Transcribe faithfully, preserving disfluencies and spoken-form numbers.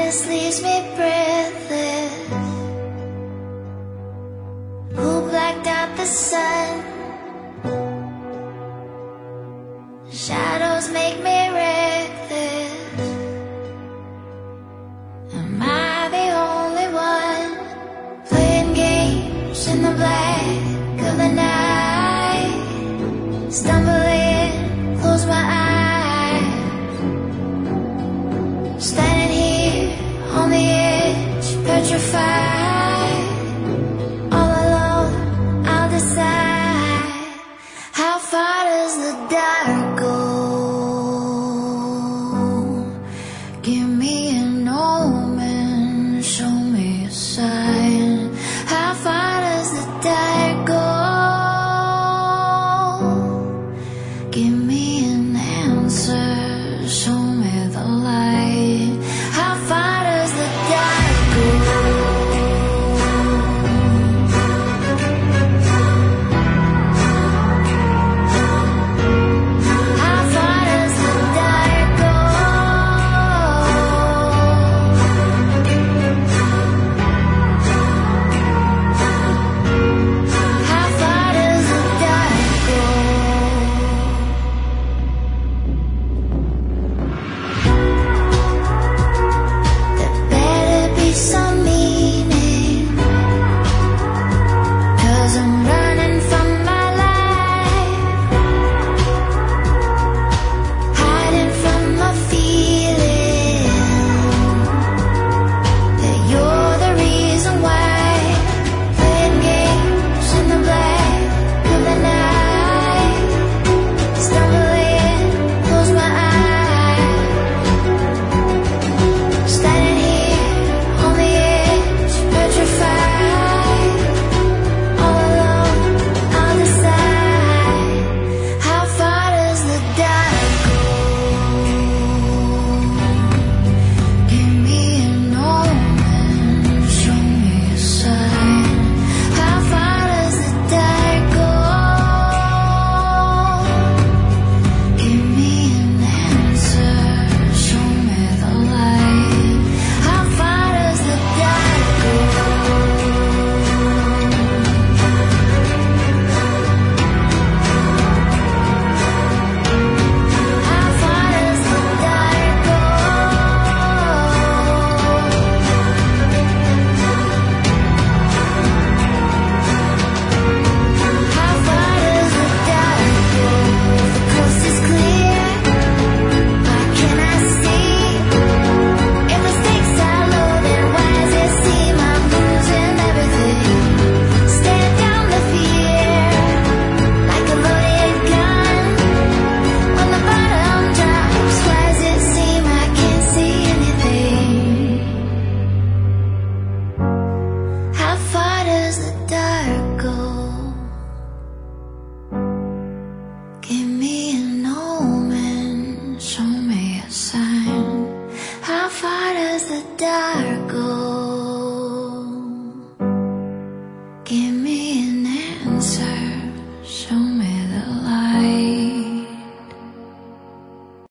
Darkness leaves me breathless. Who blacked out the sun? Shadows make me reckless. Am I the only one playing games in the black of the night? Stumbling, close my eyes, standing here on the edge, petrified. All alone, I'll decide. How far does the dark go? Give me an omen, show me a sign. How far does the dark go? Give me an answer, show me the light. How far does the dark go? How far does the dark go? How far does the dark go? There better be some meaning, 'cause I'm running from my life, hiding from the feeling that you're the reason why. Playing games in the black of the night, stumbling, close my eyes, standing here on the edge, petrified. All alone, I'll decide. How far does the dark go? Give me an omen, show me a sign. How far does the dark go? Give me an answer, show me the light. How far does the dark go? How far does the dark go? How far does the dark go? The coast is clear, why can't I see? If the stakes are low, then why does it seem I'm losing everything? Stand down the fear, like a loaded gun. When the bottom drops, why does it seem I can't see anything? How far does the dark go? Give me an omen, show me a sign. How far does the dark